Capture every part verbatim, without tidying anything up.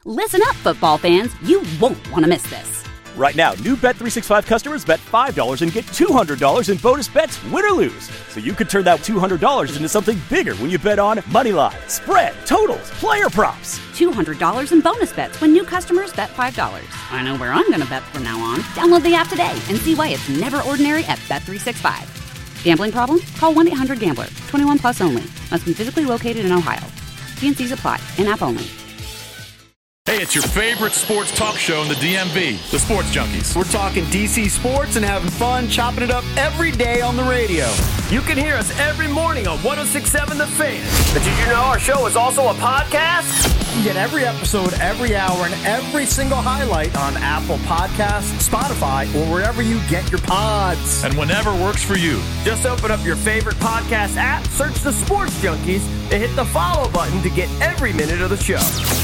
Listen up, football fans. You won't want to miss this. Right now, new Bet three sixty-five customers bet five dollars and get two hundred dollars in bonus bets, win or lose. So you could turn that two hundred dollars into something bigger when you bet on money line, spread, totals, player props. two hundred dollars in bonus bets when new customers bet five dollars. I know where I'm going to bet from now on. Download the app today and see why it's never ordinary at Bet three sixty-five. Gambling problem? Call one eight hundred gambler. twenty-one plus only. Must be physically located in Ohio. T and C's apply. In-app only. Hey, it's your favorite sports talk show in the D M V, the Sports Junkies. We're talking D C sports and having fun, chopping it up every day on the radio. You can hear us every morning on one oh six point seven The Fan. But did you know our show is also a podcast? You get every episode, every hour, and every single highlight on Apple Podcasts, Spotify, or wherever you get your pods. And whenever works for you. Just open up your favorite podcast app, search the Sports Junkies, and hit the follow button to get every minute of the show.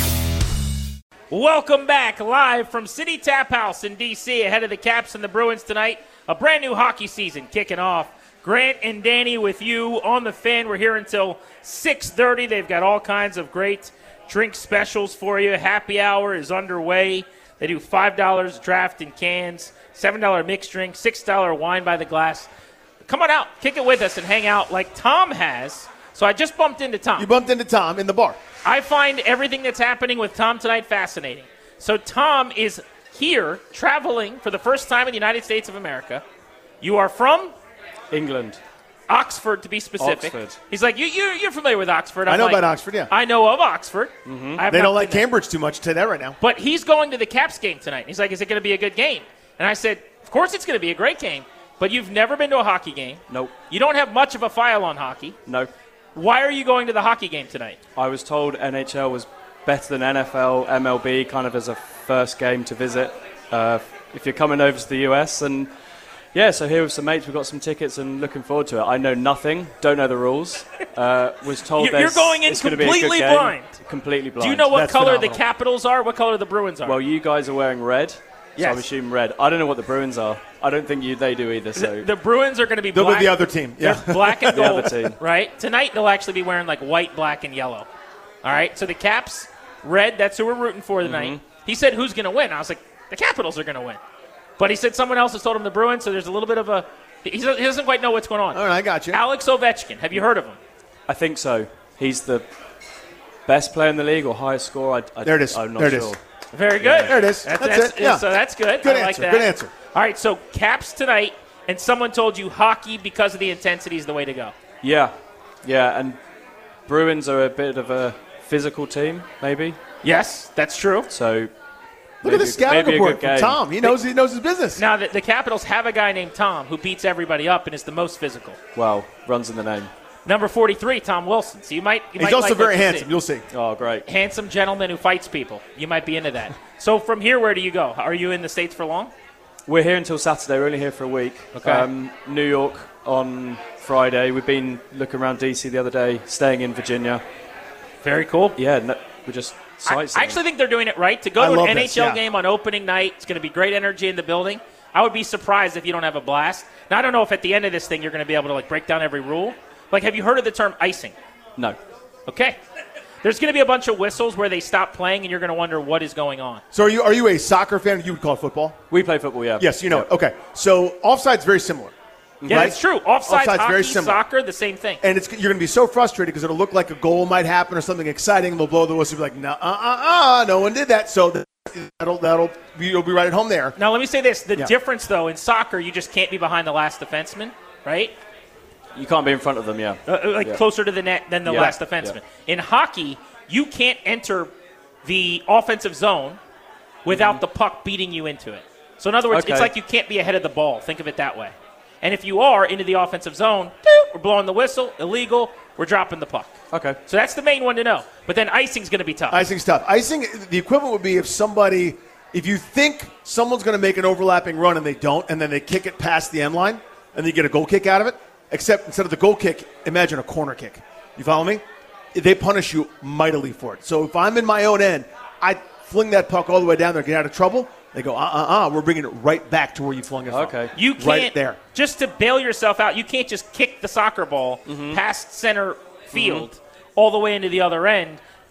Welcome back live from City Tap House in D C ahead of the Caps and the Bruins tonight. A brand new hockey season kicking off. Grant and Danny with you on the Fan. We're here until six thirty. They've got all kinds of great drink specials for you. Happy hour is underway. They do five dollars draft in cans, seven dollars mixed drink, six dollars wine by the glass. Come on out, kick it with us, and hang out like Tom has. So I just bumped into Tom. You bumped into Tom in the bar. I find everything that's happening with Tom tonight fascinating. So Tom is here traveling for the first time in the United States of America. You are from? England. Oxford, to be specific. Oxford. He's like, you, you, you're familiar with Oxford. I'm I know like, about Oxford, yeah. I know of Oxford. Mm-hmm. I have they not don't like been there. Cambridge too much. I'll tell you that right now. But he's going to the Caps game tonight. He's like, is it going to be a good game? And I said, of course it's going to be a great game. But you've never been to a hockey game. Nope. You don't have much of a file on hockey. No. Why are you going to the hockey game tonight? I was told N H L was better than N F L, M L B, kind of as a first game to visit. Uh, if you're coming over to the U S, and yeah, so here with some mates, we've got some tickets and looking forward to it. I know nothing, don't know the rules. Uh, was told You're, you're going in it's gonna be a good completely game. blind. Completely blind. Do you know what That's color phenomenal. the Capitals are? What color the Bruins are? Well, you guys are wearing red, so Yes. I'm assuming red. I don't know what the Bruins are. I don't think you they do either. So the, the Bruins are going to be They'll black. be the other team. Yeah. They're black and The gold, other team. right? Tonight they'll actually be wearing like white, black, and yellow. All right. So the Caps, red. That's who we're rooting for tonight. Mm-hmm. He said, "Who's going to win?" I was like, "The Capitals are going to win." But he said someone else has told him the Bruins. So there's a little bit of a. He doesn't quite know what's going on. All right, I got you. Alex Ovechkin. Have you heard of him? I think so. He's the best player in the league or highest score. I, I, There it is. I'm not There it sure. is. Very good. There it is. That's, That's that's it. Yeah. So that's good. Good I like answer. that. Good answer. All right. So Caps tonight, and someone told you hockey because of the intensity is the way to go. Yeah, yeah, and Bruins are a bit of a physical team, maybe. Yes, that's true. So Look at the scouting maybe a report good from game. Tom. He knows, he knows his business. Now, the, the Capitals have a guy named Tom who beats everybody up and is the most physical. Well, runs in the name. Number forty-three, Tom Wilson. So you might. You He's might also like very what you handsome. see. You'll see. Oh, great. Handsome gentleman who fights people. You might be into that. So from here, where do you go? Are you in the States for long? We're here until Saturday. We're only here for a week. Okay. Um, New York on Friday. We've been looking around D C the other day, staying in Virginia. Very cool. Yeah, no, we're just I, I sightseeing. actually think they're doing it right. To go I to love an this, N H L yeah. game on opening night, it's going to be great energy in the building. I would be surprised if you don't have a blast. Now, I don't know if at the end of this thing you're going to be able to like break down every rule. Like, have you heard of the term icing? No. Okay. There's going to be a bunch of whistles where they stop playing, and you're going to wonder what is going on. So are you are you a soccer fan? You would call it football? We play football, yeah. Yes, you know Yeah. it. Okay. So offside's very similar. Yeah, right? that's true. Offsides, Offside's hockey, very similar. soccer, the same thing. And it's, you're going to be so frustrated because it'll look like a goal might happen or something exciting. They'll blow the whistle and be like, no, uh-uh-uh, no one did that. So that'll, that'll you'll be right at home there. Now, let me say this. The Yeah. difference, though, in soccer, you just can't be behind the last defenseman, right? You can't be in front of them, yeah. Uh, like Yeah. closer to the net than the Yeah. last defenseman. In hockey, you can't enter the offensive zone without the puck beating you into it. So, in other words, Okay. it's like you can't be ahead of the ball. Think of it that way. And if you are into the offensive zone, doop, we're blowing the whistle, illegal, we're dropping the puck. Okay. So that's the main one to know. But then icing's going to be tough. Icing's tough. Icing, the equivalent would be if somebody, if you think someone's going to make an overlapping run and they don't, and then they kick it past the end line, and you get a goal kick out of it, except instead of the goal kick, imagine a corner kick. You follow me? They punish you mightily for it. So if I'm in my own end, I fling that puck all the way down there, get out of trouble. They go, uh-uh-uh, we're bringing it right back to where you flung it from. Okay. You can't, Right there. just to bail yourself out, you can't just kick the soccer ball Mm-hmm. past center field all the way into the other end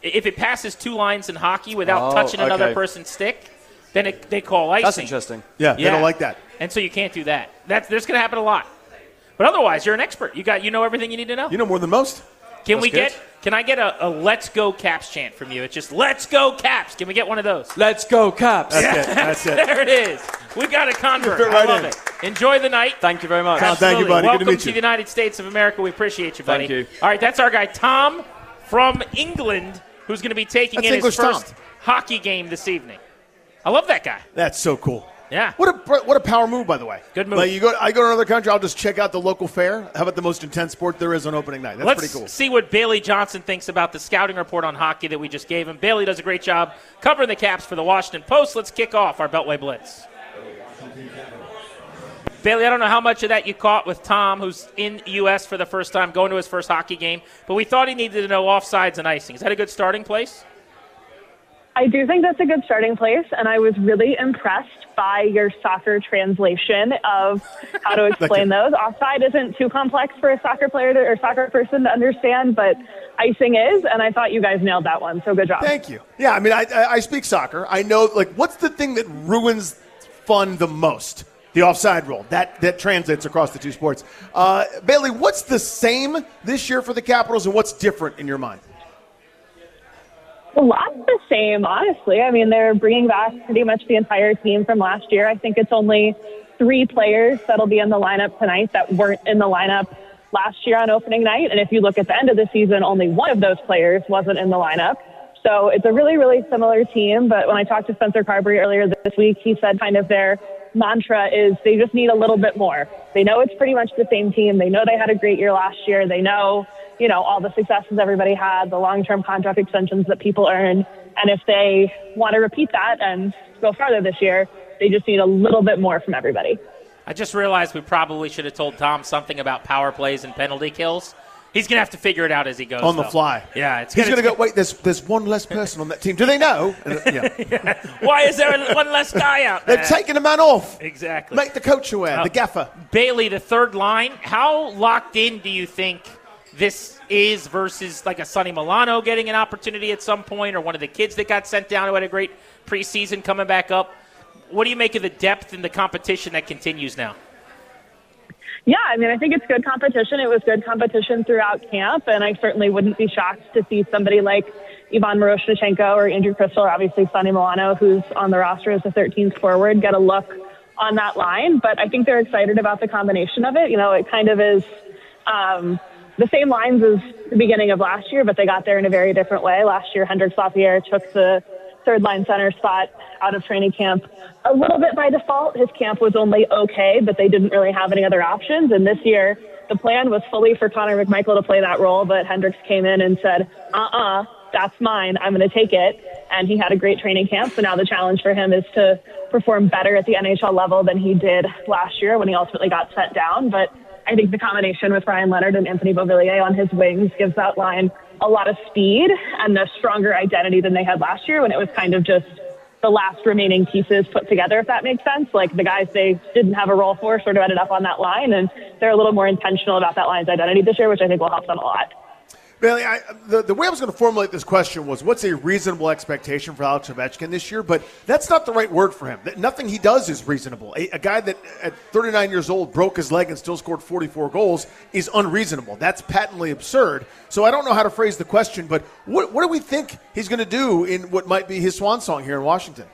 if it passes two lines in hockey without Oh, touching another okay. person's stick, then it, they call icing. That's interesting. Yeah, they Yeah. don't like that. And so you can't do that. That's That's going to happen a lot. But otherwise, you're an expert. You got you know everything you need to know. You know more than most. Can That's we good. get? Can I get a, a "Let's Go Caps" chant from you? It's just "Let's Go Caps." Can we get one of those? Let's go, Caps. That's it. That's it. There it is. We got a convert. Fit right I love in. it. Enjoy the night. Thank you very much. Tom, thank you, buddy. Good to Welcome meet to you. the United States of America. We appreciate you, buddy. Thank you. All right, that's our guy Tom from England, who's going to be taking That's in English his first Tom. hockey game this evening. I love that guy. That's so cool. Yeah. What a what a power move, by the way. Good move. Like you go, I go to another country, I'll just check out the local fair. How about the most intense sport there is on opening night? That's Let's pretty cool. see what Bailey Johnson thinks about the scouting report on hockey that we just gave him. Bailey does a great job covering the Caps for the Washington Post. Let's kick off our Beltway Blitz. Bailey, I don't know how much of that you caught with Tom, who's in the U S for the first time, going to his first hockey game, but we thought he needed to know offsides and icing. Is that a good starting place? I do think that's a good starting place, and I was really impressed by your soccer translation of how to explain those. Offside isn't too complex for a soccer player to, or soccer person to understand, but icing is, and I thought you guys nailed that one, so good job. Thank you. Yeah, I mean, I, I, I speak soccer. I know, like, what's the thing that ruins fun the most? The offside rule. That that translates across the two sports. Uh, Bailey, what's the same this year for the Capitals, and what's different in your mind? A lot the same, honestly. I mean, they're bringing back pretty much the entire team from last year. I think it's only three players that'll be in the lineup tonight that weren't in the lineup last year on opening night. And if you look at the end of the season, only one of those players wasn't in the lineup. So it's a really, really similar team. But when I talked to Spencer Carberry earlier this week, he said kind of their mantra is they just need a little bit more. They know it's pretty much the same team. They know they had a great year last year. They know, you know, all the successes everybody had, the long-term contract extensions that people earned. And if they want to repeat that and go farther this year, they just need a little bit more from everybody. I just realized we probably should have told Tom something about power plays and penalty kills. He's going to have to figure it out as he goes. On the though. fly. Yeah. It's He's gonna, going to go, wait, there's there's one less person on that team. Do they know? And, yeah. yeah. Why is there one less guy out there? They've taken a man off. Exactly. Make the coach aware, Uh, the gaffer. Bailey, the third line, how locked in do you think this is versus like a Sonny Milano getting an opportunity at some point, or one of the kids that got sent down who had a great preseason coming back up? What do you make of the depth and the competition that continues now? Yeah, I mean, I think it's good competition. It was good competition throughout camp, and I certainly wouldn't be shocked to see somebody like Ivan Miroshnichenko or Andrew Crystal, or obviously Sonny Milano, who's on the roster as the thirteenth forward, get a look on that line. But I think they're excited about the combination of it. You know, it kind of is um, the same lines as the beginning of last year, but they got there in a very different way. Last year, Hendrix Lapierre took the third line center spot out of training camp a little bit by default. His camp was only okay, but they didn't really have any other options. And this year, the plan was fully for Connor McMichael to play that role, but Hendricks came in and said, uh-uh, that's mine. I'm going to take it. And he had a great training camp. So now the challenge for him is to perform better at the N H L level than he did last year when he ultimately got sent down. But I think the combination with Ryan Leonard and Anthony Beauvillier on his wings gives that line a lot of speed and a stronger identity than they had last year when it was kind of just the last remaining pieces put together, if that makes sense. Like the guys they didn't have a role for sort of ended up on that line, and they're a little more intentional about that line's identity this year, which I think will help them a lot. Bailey, I, the, the way I was going to formulate this question was, what's a reasonable expectation for Alex Ovechkin this year? But that's not the right word for him. Nothing he does is reasonable. A, a guy that at thirty-nine years old broke his leg and still scored forty-four goals is unreasonable. That's patently absurd. So I don't know how to phrase the question, but what, what do we think he's going to do in what might be his swan song here in Washington?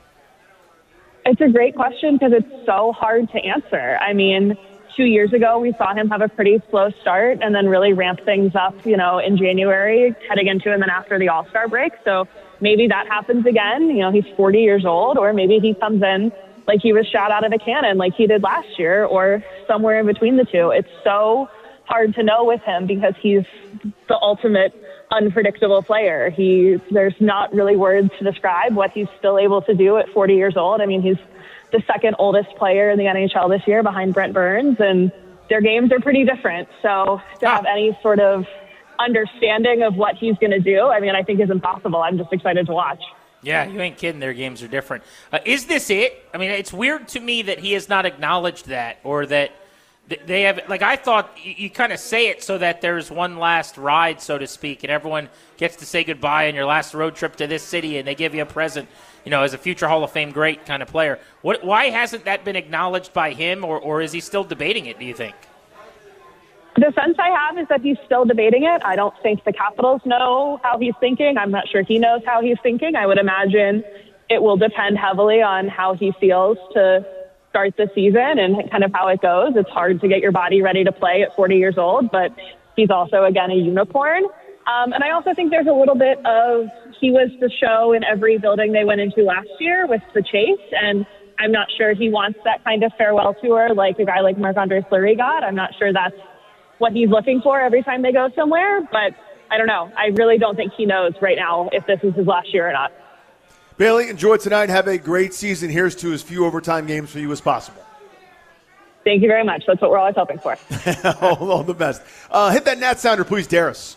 It's a great question because it's so hard to answer. I mean, two years ago, we saw him have a pretty slow start and then really ramp things up, you know, in January, heading into and then after the All-Star break. So maybe that happens again. You know, he's forty years old, or maybe he comes in like he was shot out of a cannon like he did last year, or somewhere in between the two. It's so hard to know with him because he's the ultimate unpredictable player. He, there's not really words to describe what he's still able to do at forty years old. I mean, he's the second oldest player in the N H L this year behind Brent Burns, and their games are pretty different. So to have any sort of understanding of what he's going to do, I mean, I think is impossible. I'm just excited to watch. Yeah, you ain't kidding. Their games are different. Uh, is this it? I mean, it's weird to me that he has not acknowledged that, or that they have, like I thought you, you kind of say it so that there's one last ride, so to speak, and everyone gets to say goodbye on your last road trip to this city, and they give you a present, you know, as a future Hall of Fame great kind of player. What, why hasn't that been acknowledged by him, or, or is he still debating it, do you think? The sense I have is that he's still debating it. I don't think the Capitals know how he's thinking. I'm not sure he knows how he's thinking. I would imagine it will depend heavily on how he feels to start the season and kind of how it goes. It's hard to get your body ready to play at forty years old, but he's also, again, a unicorn. Um, and I also think there's a little bit of, he was the show in every building they went into last year with the chase, and I'm not sure he wants that kind of farewell tour like a guy like Marc-Andre Fleury got. I'm not sure that's what he's looking for every time they go somewhere, but I don't know. I really don't think he knows right now if this is his last year or not. Bailey, enjoy tonight. Have a great season. Here's to as few overtime games for you as possible. Thank you very much. That's what we're always hoping for. all, all the best. Uh, hit that Nat sounder, please, Darius.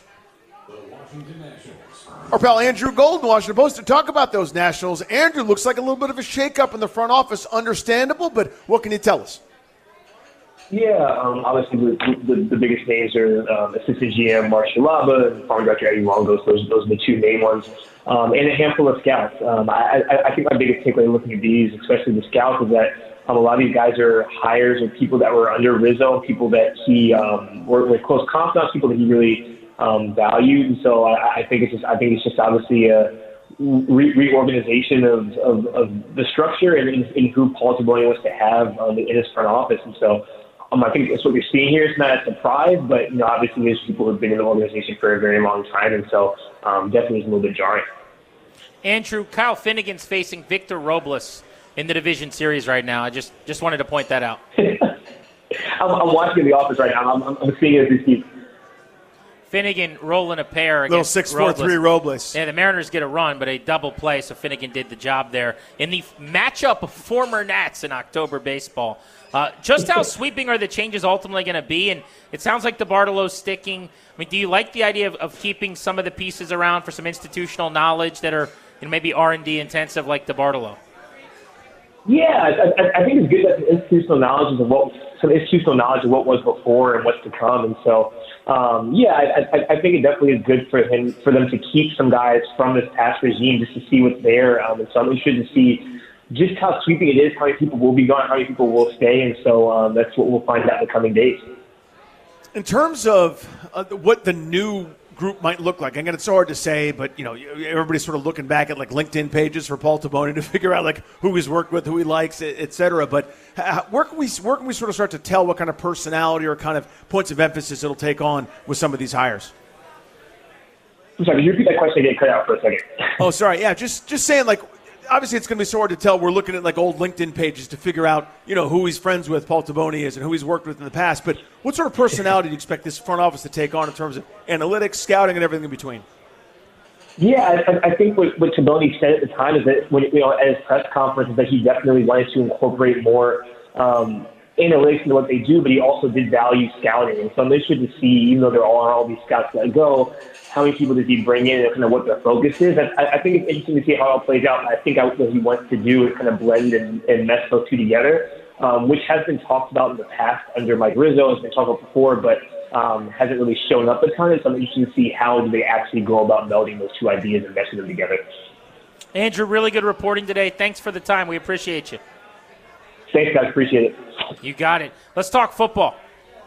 Our pal Andrew Golden, Washington Post, to talk about those Nationals. Andrew, looks like a little bit of a shakeup in the front office. Understandable, but what can you tell us? Yeah, um, obviously the, the, the biggest names are um, assistant G M Mark Shalaba and farm director Eddie Longo. Those those are the two main ones, um, and a handful of scouts. Um, I, I, I think my biggest takeaway looking at these, especially the scouts, is that um, a lot of these guys are hires of people that were under Rizzo, people that he um, worked with close confidants, people that he really um, valued. And so I, I think it's just I think it's just obviously a re- reorganization of, of, of the structure and in, in who Paul Taboni wants to have um, in his front office, and so. Um, I think that's what you're seeing here. It's not a surprise, but you know, obviously there's people who've been in the organization for a very long time, and so um, definitely it's a little bit jarring. Andrew, Kyle Finnegan's facing Victor Robles in the division series right now. I just just wanted to point that out. I'm, I'm watching in the office right now. I'm, I'm, I'm seeing it as we speak. Finnegan rolling a pair against Little six four three Robles. Yeah, the Mariners get a run, but a double play, so Finnegan did the job there. In the matchup of former Nats in October baseball, uh, just how sweeping are the changes ultimately going to be? And it sounds like the Bartolo's sticking. I mean, do you like the idea of, of keeping some of the pieces around for some institutional knowledge that are you know, maybe R and D intensive like the Bartolo? Yeah, I, I think it's good that the institutional knowledge of what some institutional knowledge of what was before and what's to come, and so um, yeah, I, I, I think it definitely is good for him for them to keep some guys from this past regime just to see what's there, um, and so I'm interested to see just how sweeping it is, how many people will be gone, how many people will stay, and so um, that's what we'll find out in the coming days. In terms of uh, what the new group might look like, again, it's so hard to say, but you know, everybody's sort of looking back at like LinkedIn pages for Paul Taboni to figure out like who he's worked with, who he likes, et cetera. But uh, where can we where can we sort of start to tell what kind of personality or kind of points of emphasis it'll take on with some of these hires? I'm sorry, could you repeat that question again? Cut out for a second. Oh, sorry. Yeah, just just saying like. Obviously, it's going to be so hard to tell. We're looking at like old LinkedIn pages to figure out, you know, who he's friends with, Paul Taboni is, and who he's worked with in the past. But what sort of personality do you expect this front office to take on in terms of analytics, scouting, and everything in between? Yeah, I, I think what, what Taboni said at the time is that when you know at his press conference is that he definitely wanted to incorporate more um, analytics into what they do, but he also did value scouting. And so I'm interested to see, even though there are all these scouts that go, how many people does he bring in and kind of what their focus is. I, I think it's interesting to see how it plays out. I think what he wants to do is kind of blend and, and mesh those two together, um, which has been talked about in the past under Mike Rizzo, has been talked about before, but um, hasn't really shown up a ton. So I'm interested to see how do they actually go about melding those two ideas and meshing them together. Andrew, really good reporting today. Thanks for the time. We appreciate you. Thanks, guys. Appreciate it. You got it. Let's talk football.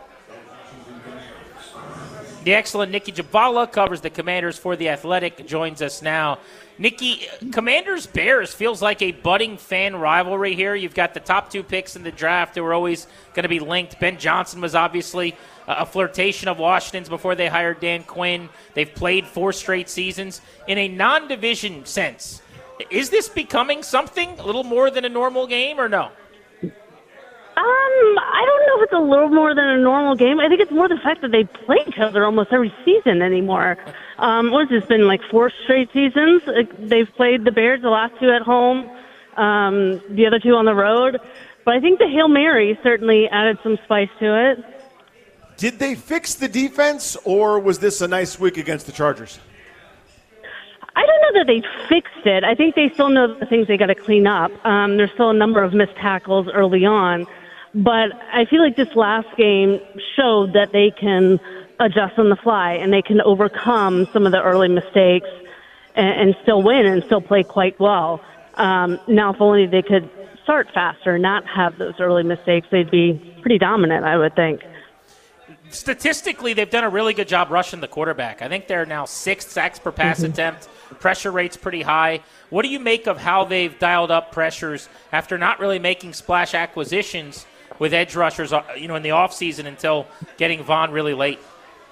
The excellent Nikki Jhabvala covers the Commanders for The Athletic, joins us now. Nikki, Commanders-Bears feels like a budding fan rivalry here. You've got the top two picks in the draft who are always going to be linked. Ben Johnson was obviously a flirtation of Washington's before they hired Dan Quinn. They've played four straight seasons. In a non-division sense, is this becoming something, a little more than a normal game, or no? Um, I don't know if it's a little more than a normal game. I think it's more the fact that they play each other almost every season anymore. Um, what's this been, like four straight seasons? They've played the Bears, the last two at home, um, the other two on the road. But I think the Hail Mary certainly added some spice to it. Did they fix the defense, or was this a nice week against the Chargers? I don't know that they fixed it. I think they still know the things they got to clean up. Um, there's still a number of missed tackles early on. But I feel like this last game showed that they can adjust on the fly and they can overcome some of the early mistakes and, and still win and still play quite well. Um, now, if only they could start faster, not have those early mistakes, they'd be pretty dominant, I would think. Statistically, they've done a really good job rushing the quarterback. I think they're now sixth sacks per pass mm-hmm. attempt. Pressure rate's pretty high. What do you make of how they've dialed up pressures after not really making splash acquisitions with edge rushers, you know, in the offseason until getting Vaughn really late?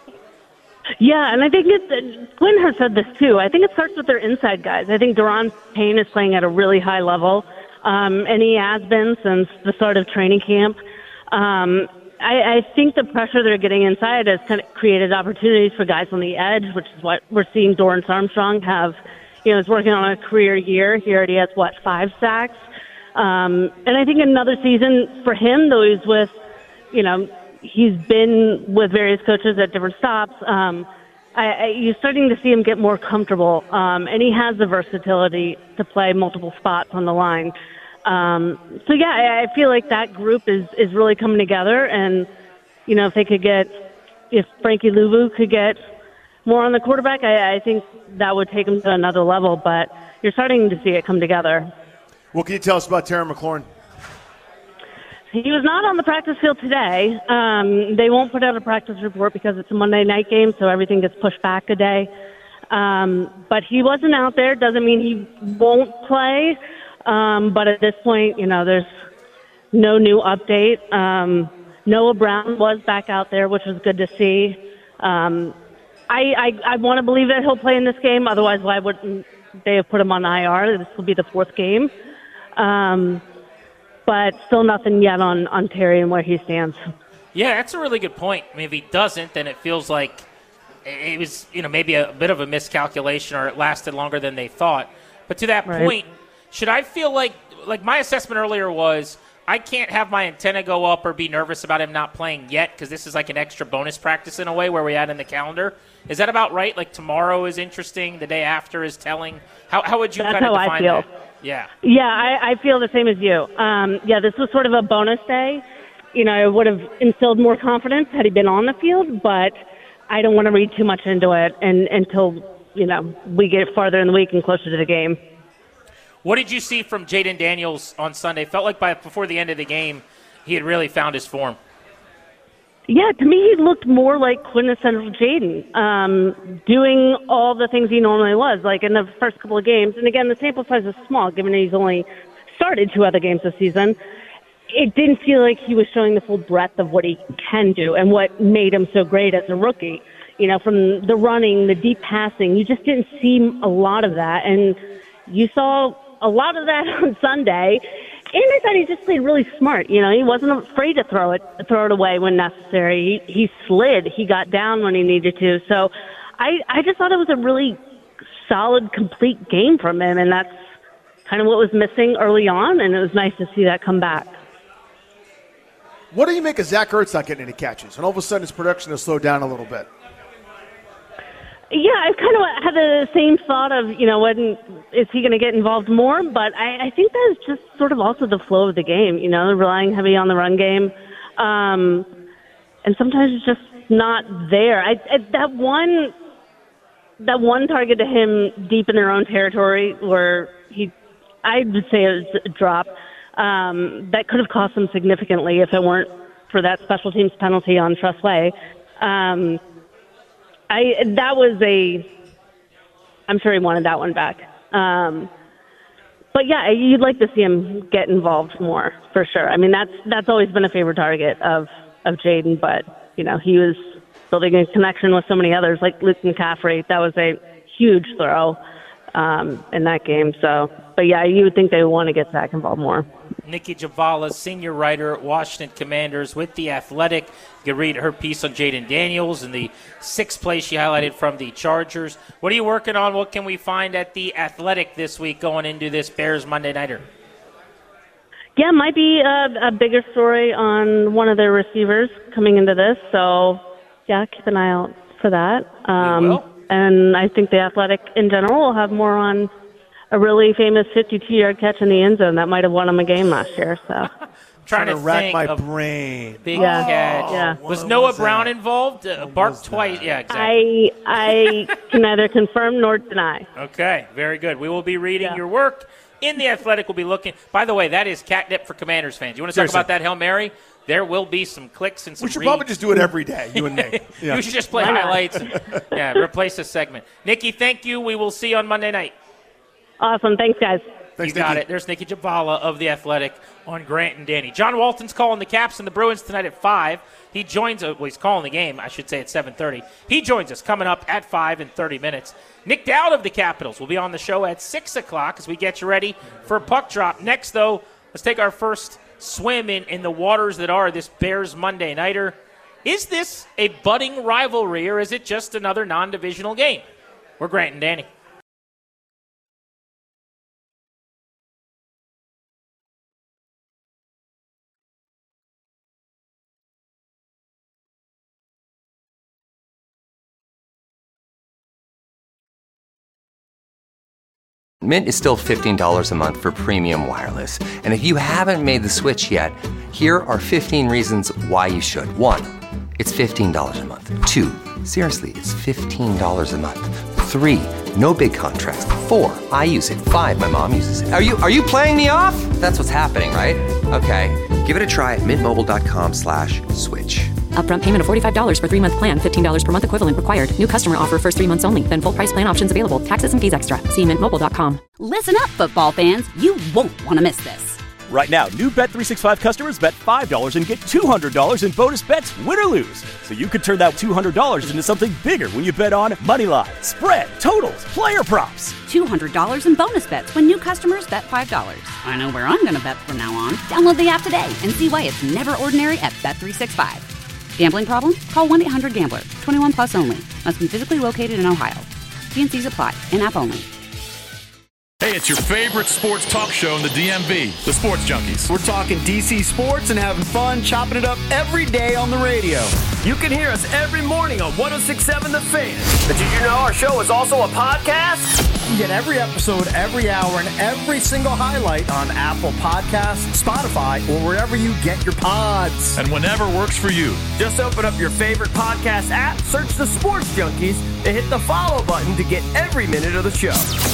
Yeah, and I think it, Quinn has said this too. I think it starts with their inside guys. I think Daron Payne is playing at a really high level, um, and he has been since the start of training camp. Um, I, I think the pressure they're getting inside has kind of created opportunities for guys on the edge, which is what we're seeing Dorrance Armstrong have. You know, he's working on a career year. He already has, what, five sacks? Um, and I think another season for him, though, he's with, you know, he's been with various coaches at different stops. Um, I, I, you're starting to see him get more comfortable, um, and he has the versatility to play multiple spots on the line. Um, so, yeah, I, I feel like that group is, is really coming together, and, you know, if they could get, if Frankie Luvu could get more on the quarterback, I, I think that would take him to another level, but you're starting to see it come together. What can you tell us about Terry McLaurin? He was not on the practice field today. Um, they won't put out a practice report because it's a Monday night game, so everything gets pushed back a day. Um, but he wasn't out there. Doesn't mean he won't play. Um, but at this point, you know, there's no new update. Um, Noah Brown was back out there, which was good to see. Um, I, I, I want to believe that he'll play in this game. Otherwise, why wouldn't they have put him on I R? This will be the fourth game. Um, but still nothing yet on, on Terry and where he stands. Yeah, that's a really good point. I mean, if he doesn't, then it feels like it was, you know, maybe a bit of a miscalculation or it lasted longer than they thought. But to that Right. point, should I feel like, like my assessment earlier was I can't have my antenna go up or be nervous about him not playing yet because this is like an extra bonus practice in a way where we add in the calendar. Is that about right? Like tomorrow is interesting, the day after is telling. How how would you That's kind of how I define feel. that? Yeah. Yeah, I, I feel the same as you. Um, yeah, this was sort of a bonus day. You know, it would have instilled more confidence had he been on the field, but I don't want to read too much into it and, until, you know, we get farther in the week and closer to the game. What did you see from Jaden Daniels on Sunday? Felt like by before the end of the game, he had really found his form. Yeah, to me, he looked more like quintessential Jaden, um, doing all the things he normally was, like in the first couple of games. And again, the sample size is small, given that he's only started two other games this season. It didn't feel like he was showing the full breadth of what he can do and what made him so great as a rookie. You know, from the running, the deep passing, you just didn't see a lot of that. And you saw a lot of that on Sunday, and I thought he just played really smart. You know, he wasn't afraid to throw it, throw it away when necessary. He, he slid, he got down when he needed to. So, I, I just thought it was a really solid, complete game from him, and that's kind of what was missing early on. And it was nice to see that come back. What do you make of Zach Ertz not getting any catches? And all of a sudden, his production has slowed down a little bit. Yeah, I kind of had the same thought of, you know, when is he going to get involved more? But I, I think that's just sort of also the flow of the game, you know, relying heavy on the run game. Um, and sometimes it's just not there. I, I, that one that one target to him deep in their own territory where he, I would say it was a drop, um, that could have cost them significantly if it weren't for that special teams penalty on Trust Way. Um I that was a. I'm sure he wanted that one back. Um, but yeah, you'd like to see him get involved more for sure. I mean, that's that's always been a favorite target of of Jaden. But you know, he was building a connection with so many others, like Luke McCaffrey. That was a huge throw um, in that game. So, but yeah, you would think they would want to get Zach involved more. Nikki Javala, senior writer at Washington Commanders with The Athletic. You can read her piece on Jaden Daniels and the sixth play she highlighted from the Chargers. What are you working on? What can we find at The Athletic this week going into this Bears Monday Nighter? Yeah, might be a, a bigger story on one of their receivers coming into this. So, yeah, keep an eye out for that. Um, we will. And I think The Athletic in general will have more on a really famous fifty-two-yard catch in the end zone that might have won him a game last year. So trying, trying to, to rack think my of brain. Big Yeah. catch. Yeah. Was What Noah was Brown that? involved? Uh, barked twice. Yeah, I exactly. I can neither confirm nor deny. Okay, very good. We will be reading Yeah. your work. In The Athletic, we'll be looking. By the way, that is catnip for Commanders fans. You want to talk Seriously. about that Hail Mary? There will be some clicks and some We should reads. probably just do it every day, you and me. Yeah. You should just play highlights and yeah, replace this segment. Nikki, thank you. We will see you on Monday night. Awesome. Thanks, guys. Thanks, You got Nikki. it. There's Nikki Javala of The Athletic on Grant and Danny. John Walton's calling the Caps and the Bruins tonight at five. He joins us. Well, he's calling the game, I should say, at seven thirty. He joins us coming up at five in thirty minutes. Nick Dowd of the Capitals will be on the show at six o'clock as we get you ready for Puck Drop. Next, though, let's take our first swim in, in the waters that are this Bears Monday Nighter. Is this a budding rivalry, or is it just another non-divisional game? We're Grant and Danny. Mint is still fifteen dollars a month for premium wireless. And if you haven't made the switch yet, here are fifteen reasons why you should. One, it's fifteen dollars a month. Two, seriously, it's fifteen dollars a month. Three, no big contracts. Four, I use it. Five, my mom uses it. Are you are you playing me off? That's what's happening, right? Okay, give it a try at mintmobile.com slash switch. Upfront payment of forty-five dollars for three-month plan, fifteen dollars per month equivalent required. New customer offer first three months only. Then full price plan options available. Taxes and fees extra. See mint mobile dot com. Listen up, football fans. You won't want to miss this. Right now, new Bet three sixty-five customers bet five dollars and get two hundred dollars in bonus bets, win or lose. So you could turn that two hundred dollars into something bigger when you bet on moneyline, spread, totals, player props. two hundred dollars in bonus bets when new customers bet five dollars. I know where I'm going to bet from now on. Download the app today and see why it's never ordinary at Bet three sixty-five. Gambling problem? Call one eight hundred gambler. twenty-one plus only. Must be physically located in Ohio. T and C's apply. In-app only. Hey, it's your favorite sports talk show in the D M V, the Sports Junkies. We're talking D C sports and having fun, chopping it up every day on the radio. You can hear us every morning on one oh six point seven The Fan. But did you know our show is also a podcast? You get every episode, every hour, and every single highlight on Apple Podcasts, Spotify, or wherever you get your pods. And whenever works for you. Just open up your favorite podcast app, search The Sports Junkies, and hit the follow button to get every minute of the show.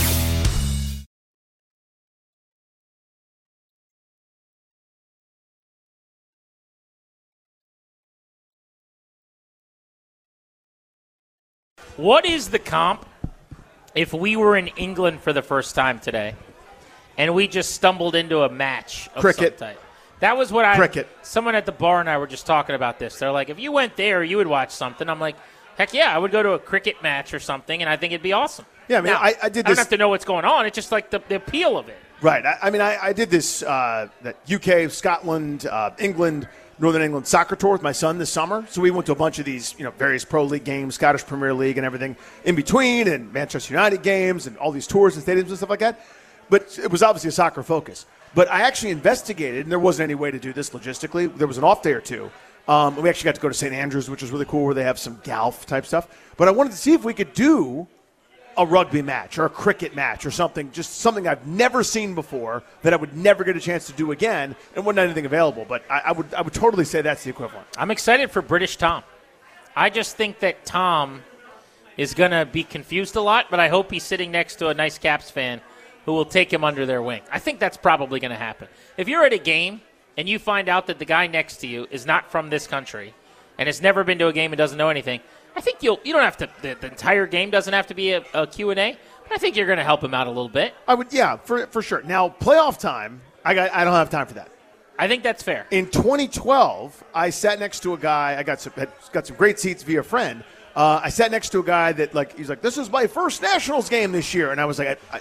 What is the comp if we were in England for the first time today and we just stumbled into a match of Cricket. some type? That was what I... Cricket. Someone at the bar and I were just talking about this. They're like, if you went there, you would watch something. I'm like, heck yeah, I would go to a cricket match or something, and I think it'd be awesome. Yeah, I mean, Now, I, I did I don't this. have to know what's going on. It's just like the, the appeal of it. Right. I, I mean, I, I did this uh, that U K, Scotland, uh, England, Northern England soccer tour with my son this summer. So we went to a bunch of these, you know, various pro league games, Scottish Premier League, and everything in between, and Manchester United games, and all these tours and stadiums and stuff like that. But it was obviously a soccer focus. But I actually investigated, and there wasn't any way to do this logistically. There was an off day or two. Um, and we actually got to go to Saint Andrews, which was really cool, where they have some golf type stuff. But I wanted to see if we could do a rugby match or a cricket match or something, just something I've never seen before that I would never get a chance to do again, and wasn't anything available. But I, I would I would totally say that's the equivalent. I'm excited for British Tom. I just think that Tom is going to be confused a lot, but I hope he's sitting next to a nice Caps fan who will take him under their wing. I think that's probably going to happen. If you're at a game and you find out that the guy next to you is not from this country and has never been to a game and doesn't know anything, I think you'll, you don't have to, the, the entire game doesn't have to be a, a Q and A, but I think you're going to help him out a little bit. I would, yeah, for for sure. Now, playoff time, I got, I don't have time for that. I think that's fair. In twenty twelve, I sat next to a guy, I got some, had, got some great seats via a friend. Uh, I sat next to a guy that, like, he's like, this is my first Nationals game this year. And I was like, I, I,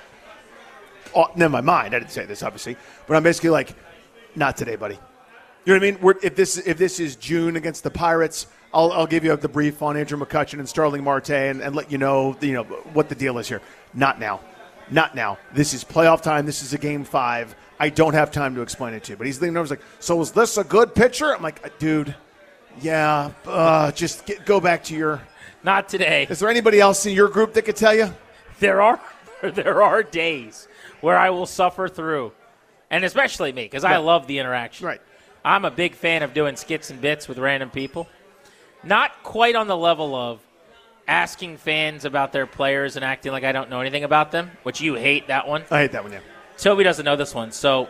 oh, in my mind, I didn't say this, obviously, but I'm basically like, not today, buddy. You know what I mean? We're, if this if this is June against the Pirates, I'll, I'll give you the brief on Andrew McCutchen and Starling Marte and, and let you know, you know what the deal is here. Not now. Not now. This is playoff time. This is a game five. I don't have time to explain it to you. But he's leaning over, he's like, so is this a good pitcher? I'm like, dude, yeah, uh, just get, go back to your. Not today. Is there anybody else in your group that could tell you? There are there are days where I will suffer through, and especially me, because I Right. love the interaction. Right. I'm a big fan of doing skits and bits with random people. Not quite on the level of asking fans about their players and acting like I don't know anything about them, which you hate that one. I hate that one, yeah. Toby doesn't know this one. So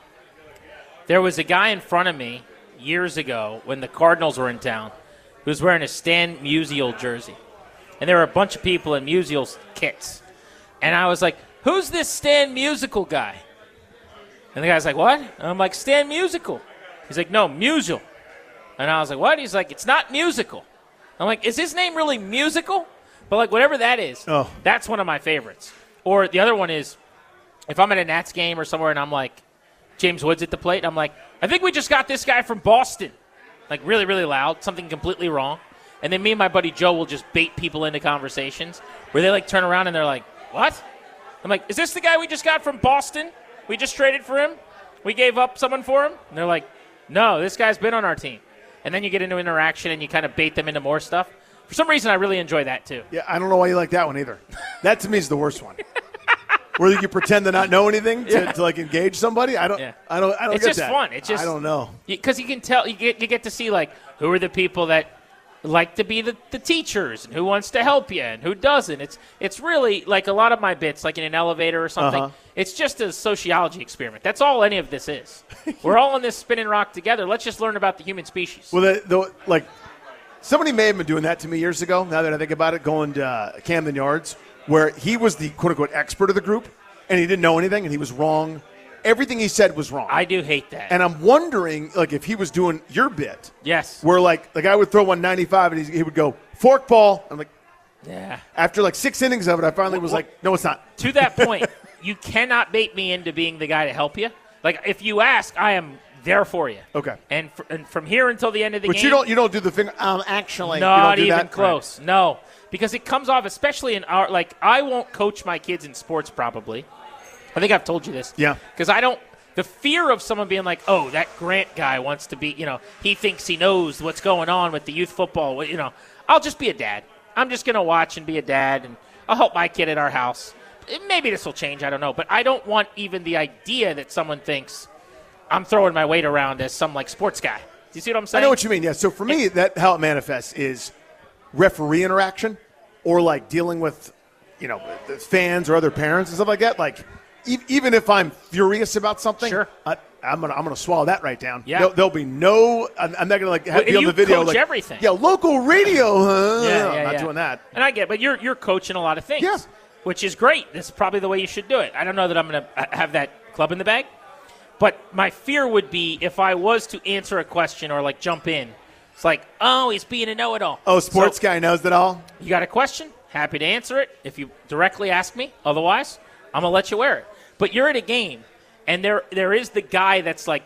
there was a guy in front of me years ago when the Cardinals were in town who was wearing a Stan Musial jersey. And there were a bunch of people in Musial kits. And I was like, who's this Stan Musical guy? And the guy's like, what? And I'm like, Stan Musical. He's like, no, Musial. And I was like, what? He's like, it's not musical. I'm like, is his name really Musical? But, like, whatever that is, oh. that's one of my favorites. Or the other one is, if I'm at a Nats game or somewhere and I'm like, James Woods at the plate, I'm like, I think we just got this guy from Boston. Like, really, really loud, something completely wrong. And then me and my buddy Joe will just bait people into conversations where they, like, turn around and they're like, what? I'm like, is this the guy we just got from Boston? We just traded for him? We gave up someone for him? And they're like, no, this guy's been on our team. And then you get into interaction and you kind of bait them into more stuff. For some reason, I really enjoy that, too. Yeah, I don't know why you like that one either. That, to me, is the worst one. Where you pretend to not know anything to, Yeah. to like, engage somebody. I don't, Yeah. I don't, I don't It's get just that. fun. It's just I don't know. Because you can tell, you get, you get to see, like, who are the people that like to be the, the teachers and who wants to help you and who doesn't. It's it's really like a lot of my bits, like in an elevator or something. Uh-huh. It's just a sociology experiment. That's all any of this is. We're all on this spinning rock together. Let's just learn about the human species. Well, the, the, like, somebody may have been doing that to me years ago, now that I think about it, going to uh, Camden Yards, where he was the quote-unquote expert of the group, and he didn't know anything, and he was wrong. Everything he said was wrong. I do hate that. And I'm wondering, like, if he was doing your bit. Yes. Where, like, the guy would throw one ninety-five, and he, he would go, fork ball. I'm like, Yeah. after, like, six innings of it, I finally was like, no, it's not. To that point, you cannot bait me into being the guy to help you. Like, if you ask, I am there for you. Okay. And, fr- and from here until the end of the But game. you don't you don't do the thing, um, actually. Not you don't do even that? close. No. Because it comes off, especially in our, like, I won't coach my kids in sports probably. I think I've told you this. Yeah. Because I don't, the fear of someone being like, oh, that Grant guy wants to be, you know, he thinks he knows what's going on with the youth football. You know, I'll just be a dad. I'm just going to watch and be a dad, and I'll help my kid at our house. Maybe this will change. I don't know. But I don't want even the idea that someone thinks I'm throwing my weight around as some, like, sports guy. Do you see what I'm saying? I know what you mean, yeah. So for me, that how it manifests is referee interaction or, like, dealing with, you know, the fans or other parents and stuff like that. Like, e- even if I'm furious about something, sure. I, I'm gonna I'm gonna swallow that right down. Yeah. There'll, there'll be no. I'm, I'm not gonna like have, Well, be on you the video coach like everything. Yeah, local radio. Huh? Yeah, yeah, not yeah. doing that. And I get it, but you're you're coaching a lot of things. Yeah. Which is great. This is probably the way you should do it. I don't know that I'm going to have that club in the bag. But my fear would be if I was to answer a question or, like, jump in, it's like, oh, he's being a know-it-all. Oh, sports So, guy knows it all. you got a question? Happy to answer it if you directly ask me. Otherwise, I'm going to let you wear it. But you're at a game, and there there is the guy that's like,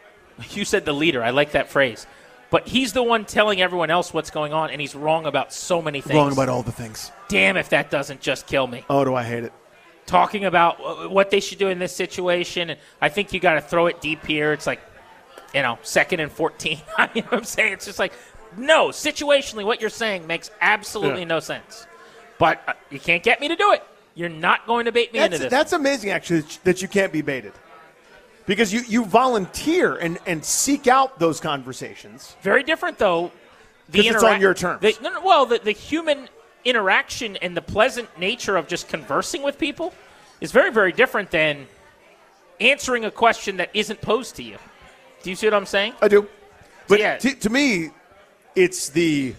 you said the leader. I like that phrase. But he's the one telling everyone else what's going on, and he's wrong about so many things. Wrong about all the things. Damn if that doesn't just kill me. Oh, do I hate it. Talking about what they should do in this situation, and I think you got to throw it deep here. It's like, you know, second and fourteen. You know what I'm saying? It's just like, no, situationally, what you're saying makes absolutely Yeah. no sense. But uh, you can't get me to do it. You're not going to bait me That's, into this. that's amazing, actually, that you can't be baited. Because you, you volunteer and, and seek out those conversations. Very different, though. The 'Cause it's on your terms. The, no, no, well, the, the human interaction and the pleasant nature of just conversing with people is very, very different than answering a question that isn't posed to you. Do you see what I'm saying? I do. But yeah. to, to me, it's the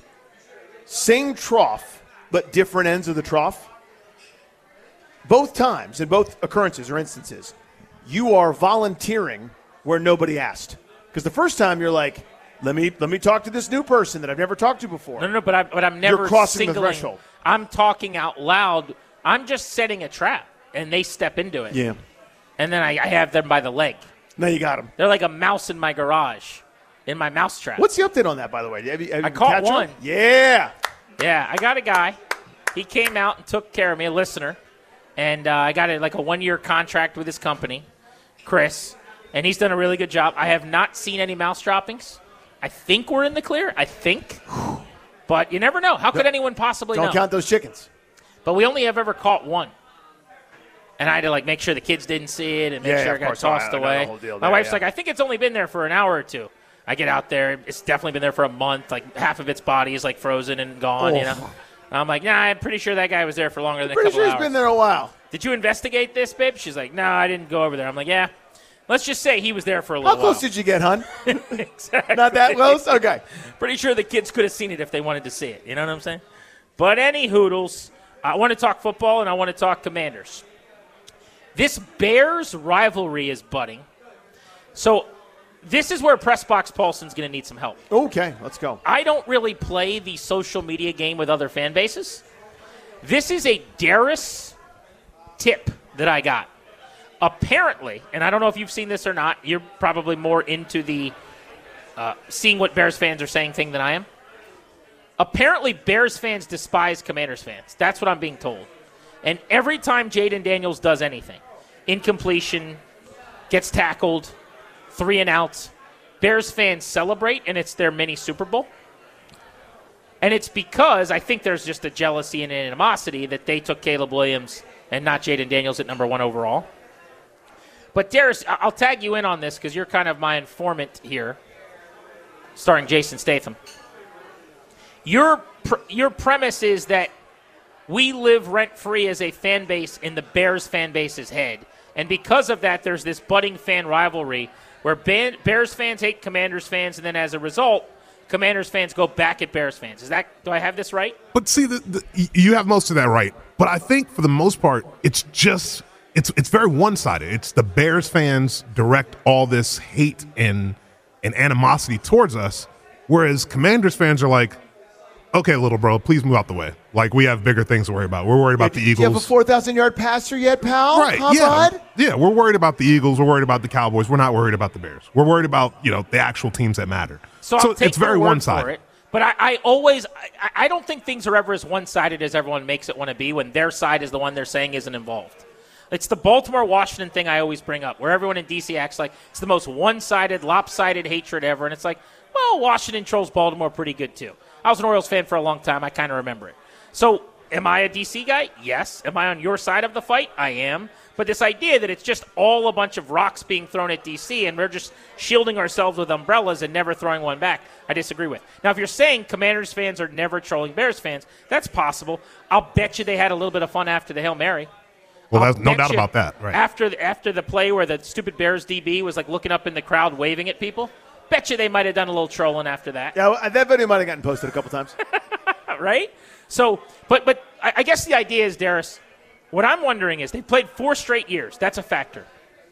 same trough, but different ends of the trough. Both times, in both occurrences or instances, you are volunteering where nobody asked. Because the first time you're like, let me let me talk to this new person that I've never talked to before. No, no, no, but, I, but I'm never You're crossing the singling. threshold. I'm talking out loud. I'm just setting a trap, and they step into it. Yeah. And then I, I have them by the leg. Now you got them. They're like a mouse in my garage, in my mouse trap. What's the update on that, by the way? Have you, have I you caught catch one. Yeah. Yeah, I got a guy. He came out and took care of me, a listener. And uh, I got a, like a one-year contract with his company, Chris. And he's done a really good job. I have not seen any mouse droppings. I think we're in the clear. I think. But you never know. How could anyone possibly Don't know? count those chickens. But we only have ever caught one. And I had to, like, make sure the kids didn't see it and make Yeah, sure yeah, it got of course. tossed I- I know away. the whole deal My there, wife's yeah. like, I think it's only been there for an hour or two. I get out there. It's definitely been there for a month. Like, half of its body is, like, frozen and gone, you Oh. know. And I'm like, nah, I'm pretty sure that guy was there for longer than Pretty a couple sure he's hours. been there a while. Did you investigate this, babe? She's like, no, I didn't go over there. I'm like, yeah. Let's just say he was there for a little How close while. did you get, hon? Exactly. Not that close? Okay. Pretty sure the kids could have seen it if they wanted to see it. You know what I'm saying? But any hoodles, I want to talk football and I want to talk Commanders. This Bears rivalry is budding. So this is where Pressbox Paulson's going to need some help. Okay, let's go. I don't really play the social media game with other fan bases. This is a Darius tip that I got. Apparently, and I don't know if you've seen this or not, you're probably more into the uh, seeing what Bears fans are saying thing than I am. Apparently, Bears fans despise Commanders fans. That's what I'm being told. And every time Jaden Daniels does anything, incompletion, gets tackled, three and outs, Bears fans celebrate, and it's their mini Super Bowl. And it's because I think there's just a jealousy and animosity that they took Caleb Williams and not Jaden Daniels at number one overall. But, Darius, I- I'll tag you in on this because you're kind of my informant here, starring Jason Statham. Your pr- your premise is that we live rent-free as a fan base in the Bears fan base's head. And because of that, there's this budding fan rivalry where ban- Bears fans hate Commanders fans, and then as a result, Commanders fans go back at Bears fans. Is that, do I have this right? But see, the, the, you have most of that right. But I think for the most part, it's just it's it's very one-sided. It's the Bears fans direct all this hate and and animosity towards us, whereas Commanders fans are like, okay, little bro, please move out the way. Like, we have bigger things to worry about. We're worried about the Do you have a Eagles. four thousand yard passer yet, pal? Right, Huh, yeah. bud? Yeah, we're worried about the Eagles. We're worried about the Cowboys. We're not worried about the Bears. We're worried about, you know, the actual teams that matter. So, I'll take it's very your word one-sided. for it. But I, I always, I, I don't think things are ever as one-sided as everyone makes it want to be when their side is the one they're saying isn't involved. It's the Baltimore-Washington thing I always bring up, where everyone in D C acts like it's the most one-sided, lopsided hatred ever, and it's like, well, Washington trolls Baltimore pretty good too. I was an Orioles fan for a long time. I kind of remember it. So am I a D C guy? Yes. Am I on your side of the fight? I am. But this idea that it's just all a bunch of rocks being thrown at D C and we're just shielding ourselves with umbrellas and never throwing one back, I disagree with. Now, if you're saying Commanders fans are never trolling Bears fans, that's possible. I'll bet you they had a little bit of fun after the Hail Mary. Well, I'll there's no bet doubt you about that. Right. After the, after the play where the stupid Bears D B was like looking up in the crowd waving at people, bet you they might have done a little trolling after that. Yeah, well, that video might have gotten posted a couple times. Right? So, but but I, I guess the idea is, Darius, what I'm wondering is they played four straight years. That's a factor.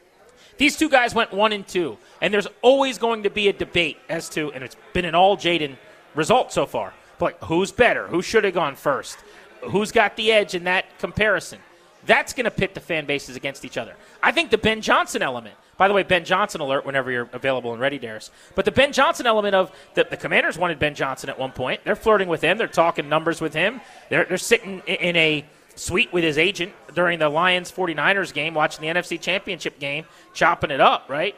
These two guys went one and two, and there's always going to be a debate as to, and it's been an all Jaden result so far, but who's better? Who should have gone first? Who's got the edge in that comparison? That's going to pit the fan bases against each other. I think the Ben Johnson element, by the way, Ben Johnson alert whenever you're available and ready, Darius, but the Ben Johnson element of the, the Commanders wanted Ben Johnson at one point. They're flirting with him. They're talking numbers with him. They're, they're sitting in, in a suite with his agent during the Lions forty-niners game, watching the N F C Championship game, chopping it up, right?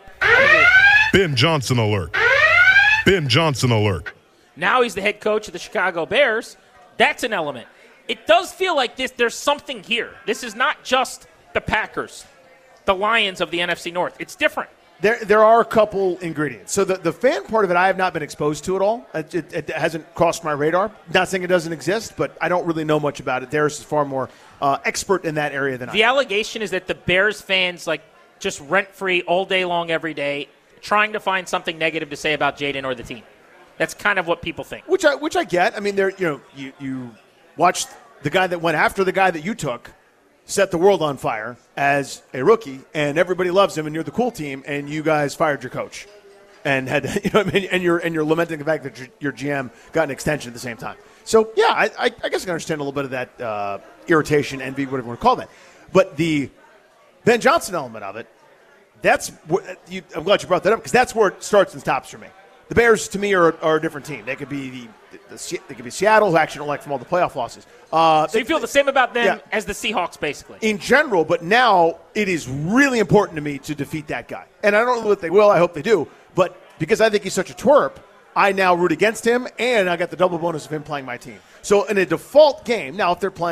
Ben Johnson alert. Ben Johnson alert. Now he's the head coach of the Chicago Bears. That's an element. It does feel like this. There's something here. This is not just the Packers, the Lions of the N F C North. It's different. There, there are a couple ingredients. So the, the fan part of it, I have not been exposed to at all. It, it, it hasn't crossed my radar. Not saying it doesn't exist, but I don't really know much about it. Darius is far more uh, expert in that area than I am. The allegation is that the Bears fans, like, just rent-free all day long, every day, trying to find something negative to say about Jaden or the team. That's kind of what people think. Which I, which I get. I mean, there, you know, you, you watched the guy that went after the guy that you took set the world on fire as a rookie, and everybody loves him, and you're the cool team, and you guys fired your coach, and had you know what I mean, and you're and you're lamenting the fact that your G M got an extension at the same time. So yeah, I, I, I guess I can understand a little bit of that uh, irritation, envy, whatever you want to call that. But the Ben Johnson element of it, that's you, I'm glad you brought that up because that's where it starts and stops for me. The Bears, to me, are, are a different team. They could be the, the, they could be Seattle, who actually don't like from all the playoff losses. Uh, so you feel the same about them yeah. as the Seahawks, basically? In general, but now it is really important to me to defeat that guy. And I don't know if they will. I hope they do. But because I think he's such a twerp, I now root against him, and I got the double bonus of him playing my team. So in a default game, now if they're playing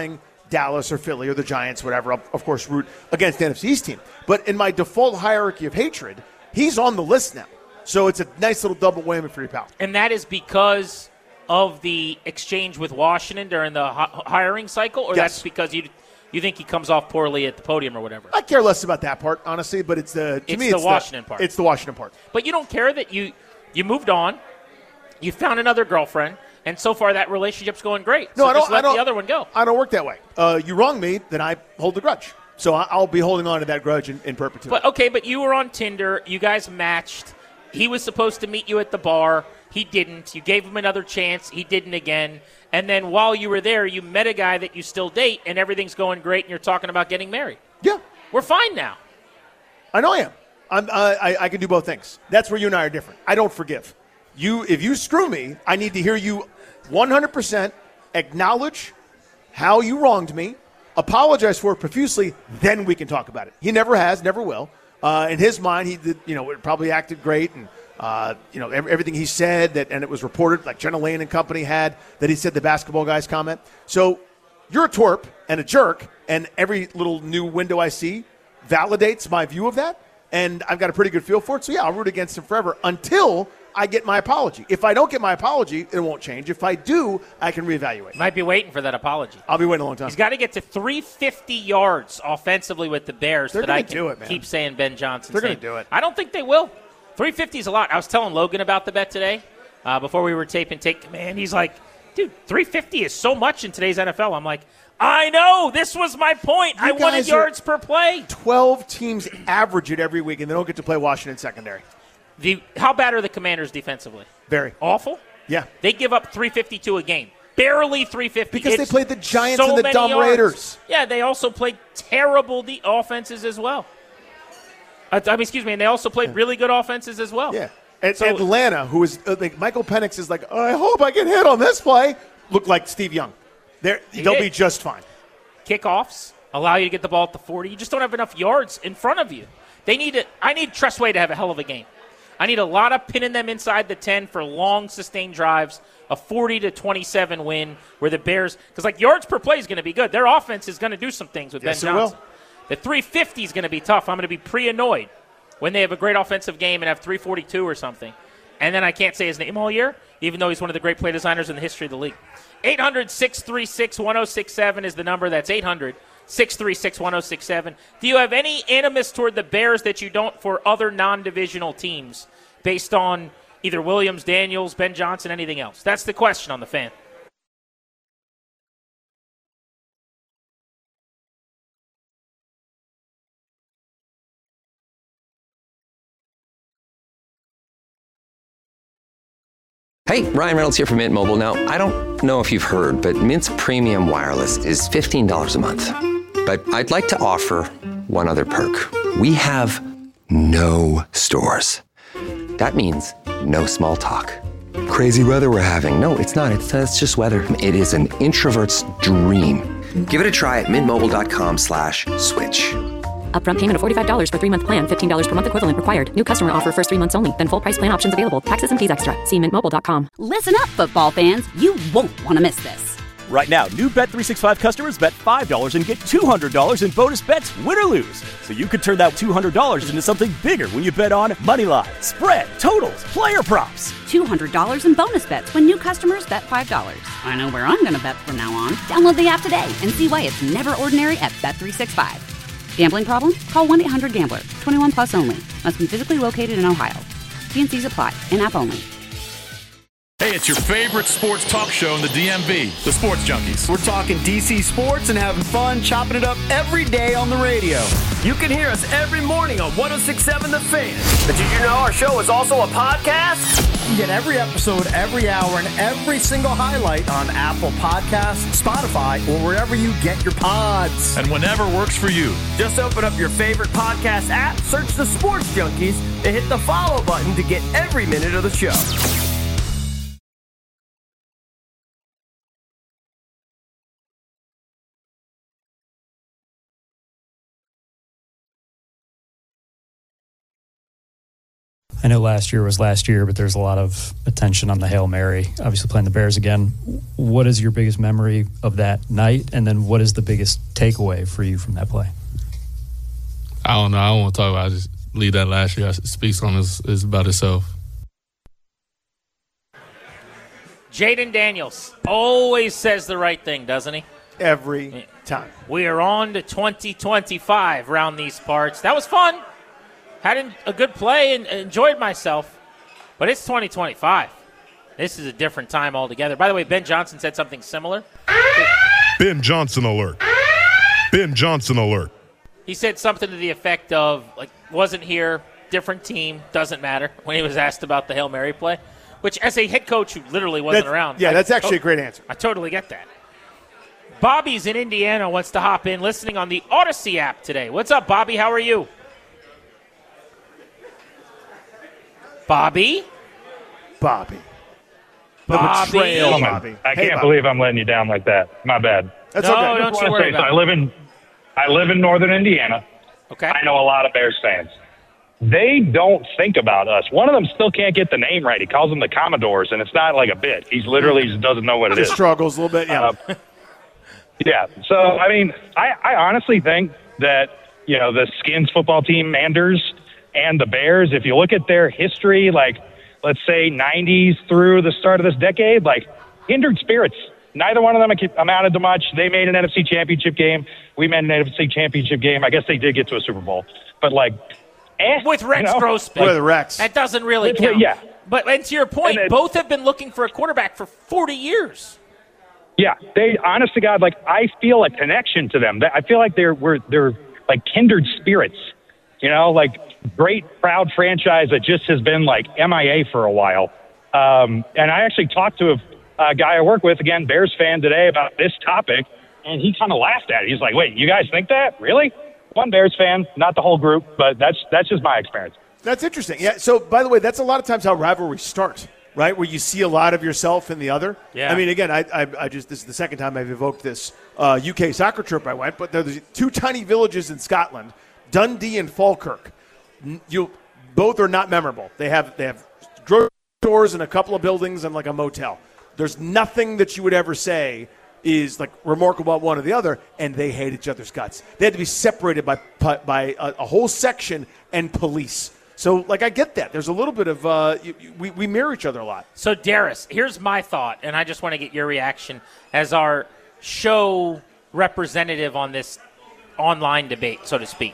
Dallas or Philly or the Giants, whatever, I'll, of course, root against the N F C East team. But in my default hierarchy of hatred, he's on the list now. So it's a nice little double whammy for your pal. And that is because of the exchange with Washington during the hi- hiring cycle, or Yes. that's because you you think he comes off poorly at the podium or whatever? I care less about that part, honestly, but it's the to It's me the it's Washington the, part. It's the Washington part. But you don't care that you you moved on, you found another girlfriend, and so far that relationship's going great. No, so I don't. just let I don't, the other one go. I don't work that way. Uh, you wrong me, then I hold the grudge. So I- I'll be holding on to that grudge in, in perpetuity. But okay, but you were on Tinder. You guys matched. He was supposed to meet you at the bar. He didn't. You gave him another chance. He didn't again. And then while you were there, you met a guy that you still date, and everything's going great, and you're talking about getting married. Yeah. We're fine now. I know I am. I'm, uh, I, I can do both things. That's where you and I are different. I don't forgive. You, if you screw me, I need to hear you one hundred percent acknowledge how you wronged me, apologize for it profusely, then we can talk about it. He never has, never will. Uh, in his mind, he did, you know, probably acted great, and uh, you know every, everything he said that, and it was reported, like Jenna Lane and company had, that he said the basketball guys comment. So you're a twerp and a jerk, and every little new window I see validates my view of that, and I've got a pretty good feel for it. So yeah, I'll root against him forever until I get my apology. If I don't get my apology, it won't change. If I do, I can reevaluate. Might be waiting for that apology. I'll be waiting a long time. He's got to get to three hundred fifty yards offensively with the Bears. They're that gonna I can do it, man. keep saying Ben Johnson. They're gonna do it. I don't think they will. three fifty is a lot. I was telling Logan about the bet today uh, before we were taping Take Command. He's like, dude, three fifty is so much in today's N F L. I'm like, I know. This was my point. You I wanted guys yards per play. twelve teams average it every week, and they don't get to play Washington secondary. The How bad are the Commanders defensively? Very. Awful? Yeah. They give up three fifty-two a game. Barely three fifty. Because they It's played the Giants so and the many dumb yards. Raiders. Yeah, they also played terrible de- offenses as well. Uh, I mean, excuse me, and they also played really good offenses as well. Yeah. And So- Atlanta, who is uh, like Michael Penix is like, oh, I hope I get hit on this play. Look like Steve Young. They're, He they'll did. be just fine. Kickoffs allow you to get the ball at the forty. You just don't have enough yards in front of you. They need to, I need Tressway to have a hell of a game. I need a lot of pinning them inside the ten for long, sustained drives, a forty to twenty-seven win where the Bears, because like yards per play is going to be good. Their offense is going to do some things with Yes, Ben it will. Johnson. The three fifty is going to be tough. I'm going to be pre-annoyed when they have a great offensive game and have three forty-two or something. And then I can't say his name all year, even though he's one of the great play designers in the history of the league. eight hundred, six three six, one oh six seven is the number. That's eight hundred, six three six, one oh six seven. Do you have any animus toward the Bears that you don't for other non-divisional teams based on either Williams, Daniels, Ben Johnson, anything else? That's the question on the Fan. Hey, Ryan Reynolds here from Mint Mobile. Now, I don't know if you've heard, but Mint's premium wireless is fifteen dollars a month. But I'd like to offer one other perk. We have no stores. That means no small talk. Crazy weather we're having. No, it's not. It's, uh, it's just weather. It is an introvert's dream. Give it a try at mintmobile.com slash switch. Upfront payment of forty-five dollars for three-month plan, fifteen dollars per month equivalent required. New customer offer first three months only. Then full price plan options available. Taxes and fees extra. See mint mobile dot com. Listen up, football fans. You won't want to miss this. Right now, new Bet three sixty-five customers bet five dollars and get two hundred dollars in bonus bets, win or lose. So you could turn that two hundred dollars into something bigger when you bet on money line, spread, totals, player props. two hundred dollars in bonus bets when new customers bet five dollars. I know where I'm going to bet from now on. Download the app today and see why it's never ordinary at Bet three sixty-five. Gambling problem? Call one eight hundred gambler. twenty-one plus only. Must be physically located in Ohio. T and Cs apply. In-app only. Hey, it's your favorite sports talk show in the D M V, the Sports Junkies. We're talking D C sports and having fun, chopping it up every day on the radio. You can hear us every morning on one oh six point seven The Fan. But did you know our show is also a podcast? You get every episode, every hour, and every single highlight on Apple Podcasts, Spotify, or wherever you get your pods. And whenever works for you. Just open up your favorite podcast app, search the Sports Junkies, and hit the follow button to get every minute of the show. I know last year was last year, but there's a lot of attention on the Hail Mary, obviously playing the Bears again. What is your biggest memory of that night, and then what is the biggest takeaway for you from that play? I don't know. I don't want to talk about it. I just leave that last year. It speaks on is is about itself. Jaden Daniels always says the right thing, doesn't he? Every time. We are on to twenty twenty-five around these parts. That was fun. Had a good play and enjoyed myself. But it's twenty twenty-five. This is a different time altogether. By the way, Ben Johnson said something similar. Ben Johnson alert. Ben Johnson alert. He said something to the effect of, like, wasn't here, different team, doesn't matter, when he was asked about the Hail Mary play. Which, as a head coach who literally wasn't that's, around. Yeah, I that's actually to- a great answer. I totally get that. Bobby's in Indiana, wants to hop in, listening on the Odyssey app today. What's up, Bobby? How are you? Bobby? Bobby. The betrayal, Gentlemen, Bobby. I Hey, can't Bobby. believe I'm letting you down like that. My bad. That's no, okay. don't I just you wanna worry say, about so it. I live in I live in northern Indiana. Okay. I know a lot of Bears fans. They don't think about us. One of them still can't get the name right. He calls them the Commodores, and it's not like a bit. He's literally just doesn't know what it He is. struggles a little bit, yeah. Uh, yeah. So, I mean, I, I honestly think that, you know, the Skins football team, Manders, and the Bears, if you look at their history, like, let's say nineties through the start of this decade, like, kindred spirits. Neither one of them amounted to much. They made an N F C championship game. We made an N F C championship game. I guess they did get to a Super Bowl. But, like, eh, With Rex you know? Grossman. With Rex. That doesn't really With- count. yeah. But and to your point, And then- both have been looking for a quarterback for forty years. Yeah, they, honest to God, like, I feel a connection to them. I feel like they're, we're, they're like kindred spirits, you know, like great, proud franchise that just has been like M I A for a while. Um, and I actually talked to a, a guy I work with, again, Bears fan today, about this topic, and he kind of laughed at it. He's like, wait, you guys think that? Really? One Bears fan, not the whole group, but that's, that's just my experience. That's interesting. Yeah. So, by the way, that's a lot of times how rivalries start, right? Where you see a lot of yourself in the other. Yeah. I mean, again, I, I, I just this is the second time I've evoked this uh, U K soccer trip I went, but there's two tiny villages in Scotland, Dundee and Falkirk. You both are not memorable. They have they have grocery stores and a couple of buildings and like a motel. There's nothing that you would ever say is like remarkable about one or the other, and they hate each other's guts. They had to be separated by by a, a whole section and police. So, like, I get that. There's a little bit of uh, you, you, we we mirror each other a lot. So, Darius, here's my thought, and I just want to get your reaction as our show representative on this online debate, so to speak.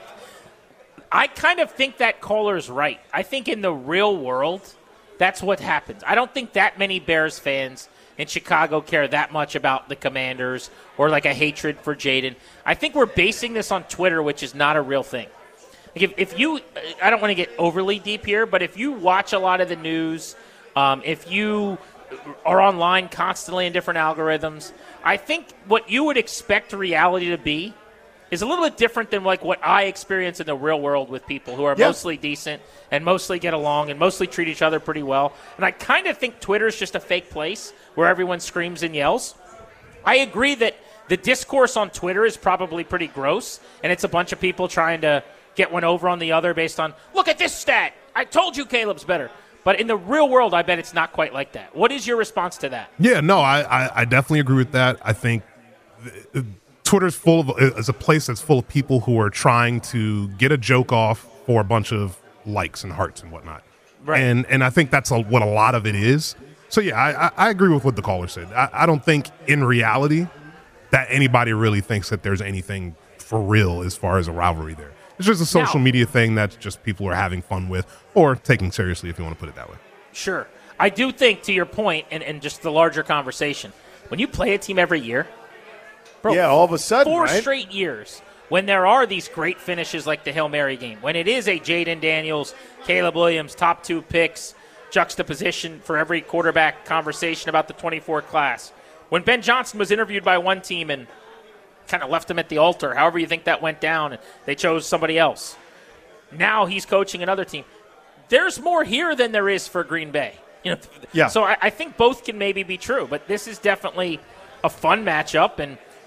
I kind of think that caller's right. I think in the real world, that's what happens. I don't think that many Bears fans in Chicago care that much about the Commanders or like a hatred for Jaden. I think we're basing this on Twitter, which is not a real thing. Like if, if you, I don't want to get overly deep here, but if you watch a lot of the news, um, if you are online constantly in different algorithms, I think what you would expect reality to be is a little bit different than like what I experience in the real world with people who are Yeah. mostly decent and mostly get along and mostly treat each other pretty well. And I kind of think Twitter is just a fake place where everyone screams and yells. I agree that the discourse on Twitter is probably pretty gross, and it's a bunch of people trying to get one over on the other based on, look at this stat. I told you Caleb's better. But in the real world, I bet it's not quite like that. What is your response to that? Yeah, no, I, I, I definitely agree with that. I think th- Twitter's full of is a place that's full of people who are trying to get a joke off for a bunch of likes and hearts and whatnot. Right. And and I think that's a, what a lot of it is. So yeah, I, I, I agree with what the caller said. I, I don't think in reality that anybody really thinks that there's anything for real as far as a rivalry there. It's just a social Now- media thing that just people are having fun with or taking seriously, if you want to put it that way. Sure. I do think, to your point, and, and just the larger conversation, when you play a team every year, bro, Yeah, all of a sudden, four right? straight years, when there are these great finishes like the Hail Mary game, when it is a Jaden Daniels, Caleb Williams, top two picks, juxtaposition for every quarterback conversation about the twenty-four class. When Ben Johnson was interviewed by one team and kind of left him at the altar, however you think that went down, and they chose somebody else. Now he's coaching another team. There's more here than there is for Green Bay. You know, Yeah. So I, I think both can maybe be true, but this is definitely a fun matchup, and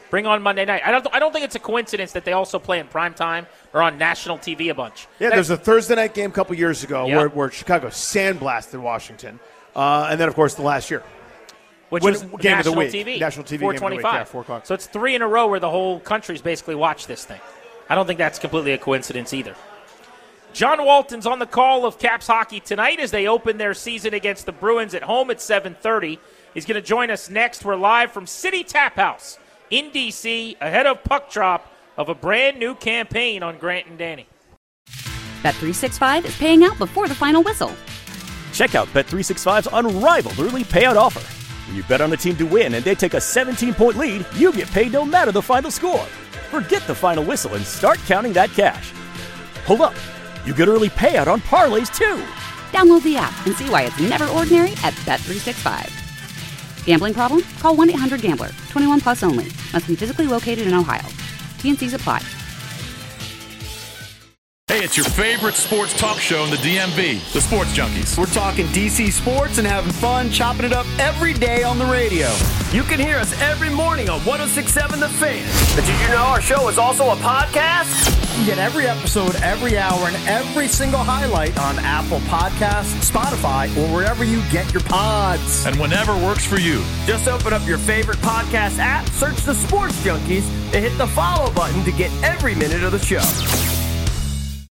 Bring on Monday night. I don't. I don't think it's a coincidence that they also play in prime time or on national T V a bunch. Yeah, that, there's a Thursday night game a couple years ago yeah. where, where Chicago sandblasted Washington, uh, and then of course the last year, which when, was game national of the week, T V, national T V four game of the week, twenty-five. yeah, four o'clock. So it's three in a row where the whole country's basically watched this thing. I don't think that's completely a coincidence either. John Walton's on the call of Caps hockey tonight as they open their season against the Bruins at home at seven thirty. He's going to join us next. We're live from City Tap House in D C ahead of puck drop of a brand new campaign on Grant and Danny. Bet three sixty-five is paying out before the final whistle. Check out Bet three sixty-five's unrivaled early payout offer. When you bet on a team to win and they take a seventeen-point lead, you get paid no matter the final score. Forget the final whistle and start counting that cash. Hold up. You get early payout on parlays, too. Download the app and see why it's never ordinary at Bet three sixty-five. Gambling problem? Call one eight hundred gambler. twenty-one plus only. Must be physically located in Ohio. T N Cs apply. Hey, it's your favorite sports talk show in the D M V, the Sports Junkies. We're talking D C sports and having fun, chopping it up every day on the radio. You can hear us every morning on one oh six point seven The Fan. But did you know our show is also a podcast? You get every episode, every hour, and every single highlight on Apple Podcasts, Spotify, or wherever you get your pods. And whenever works for you. Just open up your favorite podcast app, search The Sports Junkies, and hit the follow button to get every minute of the show.